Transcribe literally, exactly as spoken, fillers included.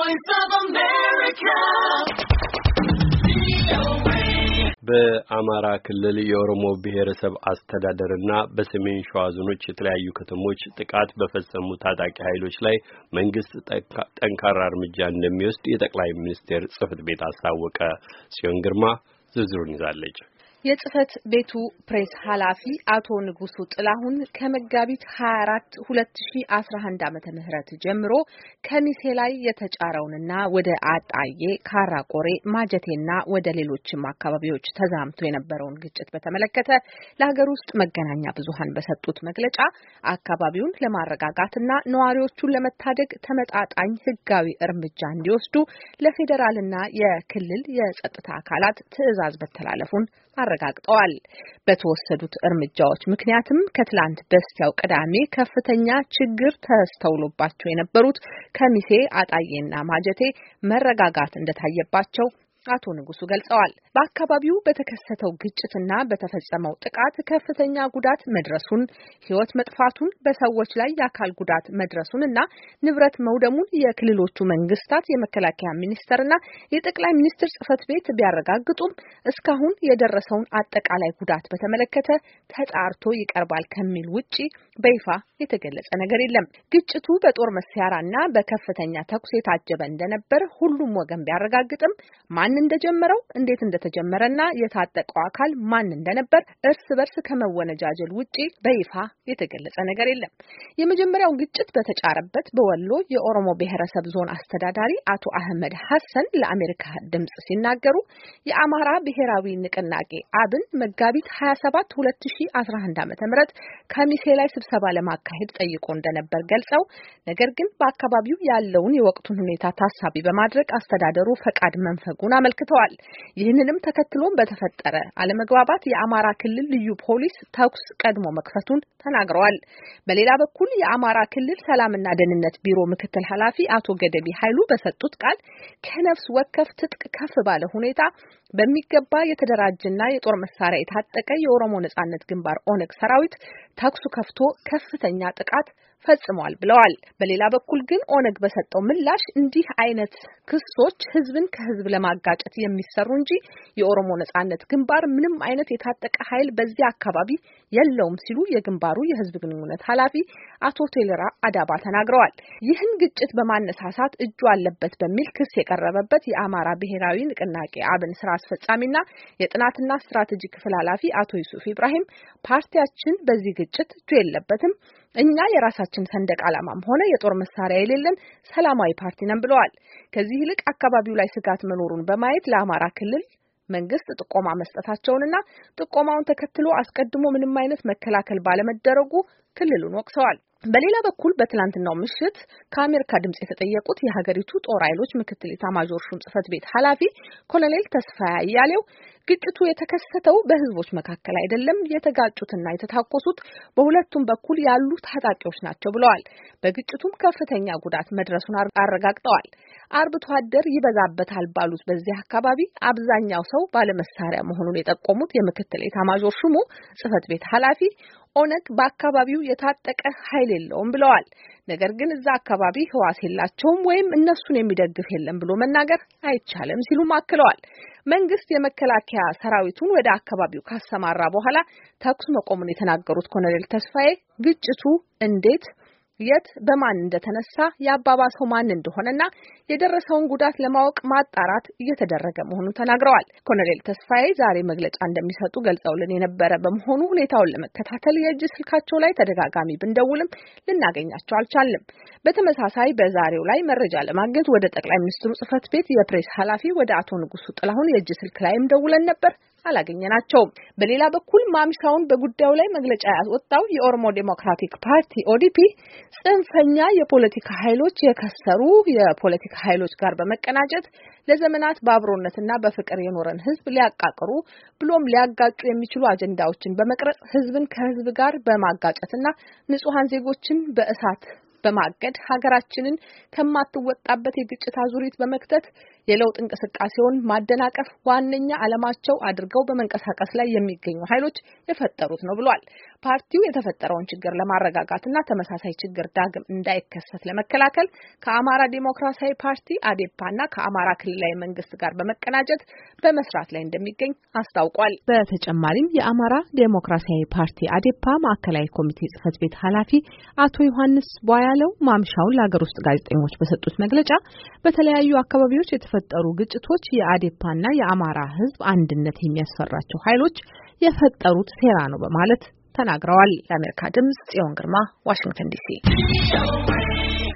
Voice of America. በአማራ ክልል የኦሮሞ ብሔረሰብ አስተዳደርና በሰሜን ሸዋ ዞኖች የተለያዩ ከተሞች ጥቃት በፈጸሙ ታጣቂ ኃይሎች ላይ መንግስት ጠንካራ እርምጃ እንደሚወስድ የጠቅላይ ሚኒስትር ጽሕፈት ቤት አስታወቀ። ሲዮን ግርማ ዝርዝሩን ይዛለች። የጽሕፈት ቤቱ ፕሬስ ኃላፊ አቶ ንጉሱ ጥላሁን ከመጋቢት ሃያ አራት ሁለት ሺህ አስራ አንድ ዓመተ ምህረት ጀምሮ ከሚሴ ላይ የተጫረውንና ወደ አጣዬ፣ ካራቆሬ፣ ማጀቴና ወደ ሌሎችም አካባቢዎች ተዛምቶ የነበረውን ግጭት በተመለከተ ለሀገር ውስጥ መገናኛ ብዙሃን በሰጡት መግለጫ አካባቢውን ለማረጋጋትና ነዋሪዎቹን ለመታደግ ተመጣጣኝ ሕጋዊ እርምጃ እንዲወስዱ ለፌዴራልና የክልል የጸጥታ አካላት ትዕዛዝ መተላለፉን አረጋግጠዋል። በተወሰዱት እርምጃዎች ምክንያትም ከትላንት በስቲያው ቅዳሜ ከፍተኛ ችግር ተስተውሎባቸው የነበሩት ከሚሴ፣ አጣዬና ማጀቴ መረጋጋት እንደታየባቸው አቶ ንጉሱ ገልጸዋል። በአካባቢው በተከሰተው ግጭትና በተፈጸመው ጥቃት ከፍተኛ ጉዳት መድረሱን፣ ሕይወት መጥፋቱን፣ በሰዎች ላይ የአካል ጉዳት መድረሱንና ንብረት መውደሙን የክልሎቹ መንግስታት የመከላከያ ሚኒስቴርና የጠቅላይ ሚኒስትር ጽሕፈት ቤት ቢያረጋግጡም እስካሁን የደረሰውን አጠቃላይ ጉዳት በተመለከተ ተጣርቶ ይቀርባል ከሚል ውጪ በይፋ የተገለጸ ነገር የለም። ግጭቱ በጦር መሳሪያና በከፍተኛ ተኩስ የታጀበ እንደነበር ሁሉም ወገን ቢያረጋግጥም ማን እንደጀመረው እንዴት እንደተጀመረና የታጠቀው አካል ማን እንደነበር እርስ በርስ ከመወነጃጀል ውጪ በይፋ የተገለጸ ነገር የለም። የመጀመሪያው ግጭት በተጫረበት በወሎ የኦሮሞ ብሔረሰብ ዞን አስተዳዳሪ አቶ አህመድ ሐሰን ለአሜሪካ ድምጽ ሲናገሩ የአማራ ብሔራዊ ንቅናቄ አብን መጋቢት ሃያ ሰባት ሁለት ሺህ አስራ አንድ ዓመተ ምህረት ከሚሴ ላይ ስብሰባ ለማካሄድ ጠይቆ እንደነበር ገልጸው ነገር ግን በአካባቢው ያለውን የወቅቱን ሁኔታ ታሳቢ በማድረግ አስተዳደሩ ፈቃድ መንፈጉን አመልክተዋል። ይህንንም ተከትሎም በተፈጠረ አለመግባባት የአማራ ክልል ልዩ ፖሊስ ተኩስ ቀድሞ መክፈቱን ተናግረዋል። በሌላ በኩል የአማራ ክልል ሰላምና ደህንነት ቢሮ ምክትል ኃላፊ አቶ ገደቢ ኃይሉ በሰጡት ቃል ከነፍስ ወከፍ ትጥቅ ከፍ ባለ ሁኔታ በሚገባ የተደራጀና የጦር መሳሪያ የታጠቀ የኦሮሞ ነጻነት ግንባር ኦነግ ሰራዊት ተኩስ ከፍቶ ከፍተኛ ጥቃት ፈጽሟል ብለዋል። በሌላ በኩል ግን ኦነግ በሰጠው ምላሽ እንዲህ አይነት ክሶች ህዝብን ከህዝብ ለማጋጨት የሚሰሩ እንጂ የኦሮሞ ነጻነት ግንባር ምንም አይነት የታጠቀ ኃይል በዚያ አካባቢ የለውም ሲሉ የግንባሩ የህዝብ ግንኙነት ኃላፊ አቶ ቴሌራ አዳባ ተናግረዋል። ይህን ግጭት በማነሳሳት እጁ አለበት በሚል ክስ የቀረበበት የአማራ ብሔራዊ ንቅናቄ አብን ስራ አስፈጻሚና የጥናትና ስትራቴጂ ክፍል ኃላፊ አቶ ዩሱፍ ኢብራሂም ፓርቲያችን በዚህ ግጭት እጁ የለበትም፣ እኛ የራሳችን ሰንደቅ ዓላማም ሆነ የጦር መሳሪያ የሌለን ሰላማዊ ፓርቲ ነን ብለዋል። ከዚህ ይልቅ አካባቢው ላይ ስጋት መኖሩን በማየት ለአማራ ክልል መንግስት ጥቆማ መስጠታቸውንና ጥቆማውን ተከትሎ አስቀድሞ ምንም አይነት መከላከል ባለመደረጉ ክልሉን ወቅሰዋል። በሌላ በኩል በትላንትናው ምሽት ከአሜሪካ ድምጽ የተጠየቁት የሀገሪቱ ጦር ኃይሎች ምክትል ኤታማዦር ሹም ጽሕፈት ቤት ኃላፊ ኮሎኔል ተስፋዬ አያሌው ግጭቱ የተከሰተው በህዝቦች መካከል አይደለም፣ የተጋጩትና የተታኮሱት በሁለቱም በኩል ያሉ ታጣቂዎች ናቸው ብለዋል። በግጭቱም ከፍተኛ ጉዳት መድረሱን አረጋግጠዋል። አርብቶ አደር ይበዛበታል ባሉት በዚህ አካባቢ አብዛኛው ሰው ባለመሳሪያ መሆኑን የጠቆሙት የምክትል ኤታማዦር ሹሙ ጽሕፈት ቤት ኃላፊ ኦነግ በአካባቢው የታጠቀ ኃይል የለውም ብለዋል። ነገር ግን እዛ አካባቢ ህዋስ የላቸውም ወይም እነሱን የሚደግፍ የለም ብሎ መናገር አይቻልም ሲሉም አክለዋል። መንግስት የመከላከያ ሰራዊቱን ወደ አካባቢው ካሰማራ በኋላ ተኩስ መቆሙን የተናገሩት ኮሎኔል ተስፋዬ ግጭቱ እንዴት የት በማን እንደተነሳ ያባባሰው ማን እንደሆነና የደረሰውን ጉዳት ለማወቅ ማጣራት እየተደረገ መሆኑን ተናግረዋል። ኮሎኔል ተስፋዬ ዛሬ መግለጫ እንደሚሰጡ ገልጸውልን የነበረ በመሆኑ ሁኔታውን ለመከታተል የእጅ ስልካቸው ላይ ተደጋጋሚ ብንደውልም ልናገኛቸው አልቻልንም። በተመሳሳይ በዛሬው ላይ መረጃ ለማግኘት ወደ ጠቅላይ ሚኒስትሩ ጽሕፈት ቤት የፕሬስ ኃላፊ ወደ አቶ ንጉሱ ጥላሁን የእጅ ስልክ ላይም ደውለን ነበር፣ አላገኘናቸውም። በሌላ በኩል ማምሻውን በጉዳዩ ላይ መግለጫ ያወጣው የኦሮሞ ዴሞክራቲክ ፓርቲ ኦዲፒ ጽንፈኛ የፖለቲካ ኃይሎች የከሰሩ የፖለቲካ ኃይሎች ጋር በመቀናጀት ለዘመናት በአብሮነትና በፍቅር የኖረን ህዝብ ሊያቃቅሩ ብሎም ሊያጋጩ የሚችሉ አጀንዳዎችን በመቅረጽ ህዝብን ከህዝብ ጋር በማጋጨትና ንጹሃን ዜጎችን በእሳት በማገድ ሀገራችንን ከማትወጣበት የግጭት አዙሪት በመክተት የለውጥ እንቅስቃሴውን ማደናቀፍ ዋነኛ ዓላማቸው አድርገው በመንቀሳቀስ ላይ የሚገኙ ኃይሎች የፈጠሩት ነው ብሏል። ፓርቲው የተፈጠረውን ችግር ለማረጋጋትና ተመሳሳይ ችግር ዳግም እንዳይከሰት ለመከላከል ከአማራ ዲሞክራሲያዊ ፓርቲ አዴፓና ከአማራ ክልላዊ መንግስት ጋር በመቀናጀት በመስራት ላይ እንደሚገኝ አስታውቋል። በተጨማሪም የአማራ ዲሞክራሲያዊ ፓርቲ አዴፓ ማዕከላዊ ኮሚቴ ጽህፈት ቤት ኃላፊ አቶ ዮሐንስ ቧያለው ማምሻውን ለሀገር ውስጥ ጋዜጠኞች በሰጡት መግለጫ በተለያዩ አካባቢዎች የተፈጠሩ ግጭቶች የአዴፓና የአማራ ሕዝብ አንድነት የሚያስፈራቸው ኃይሎች የፈጠሩት ሴራ ነው በማለት ተናግረዋል። ለአሜሪካ ድምጽ ጽዮን ግርማ ዋሽንግተን ዲሲ